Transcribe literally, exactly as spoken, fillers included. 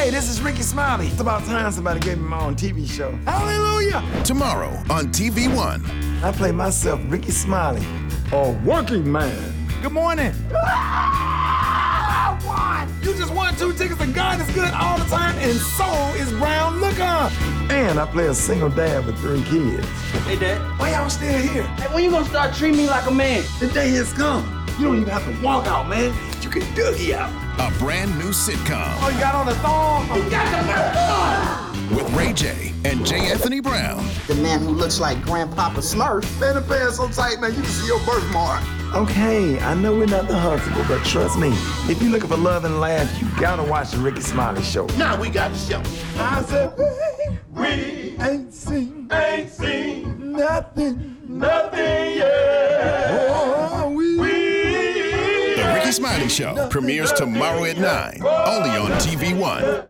Hey, this is Ricky Smiley. It's about time somebody gave me my own T V show. Hallelujah! Tomorrow on T V One. I play myself, Ricky Smiley, a working man. Good morning. Ah, I won! You just won two tickets to God is Good all the time, and so is Brown Looker. And I play a single dad with three kids. Hey, Dad. Why y'all still here? Hey, when you gonna start treating me like a man? The day has come. You don't even have to walk out, man. You can Dougie out. A brand new sitcom. Oh, you got on the thong? You got the thong! With Ray J and J. Anthony Brown. The man who looks like Grandpapa Smurf. Man, the pants so tight, man, you can see your birthmark. Okay, I know we're not the Huxtable, but trust me, if you're looking for love and laughs, you gotta watch the Ricky Smiley Show. Now we got the show. I said, we ain't seen, ain't seen nothing, nothing yet. Oh, we, we The Ricky Smiley Show premieres tomorrow at nine, only on T V One.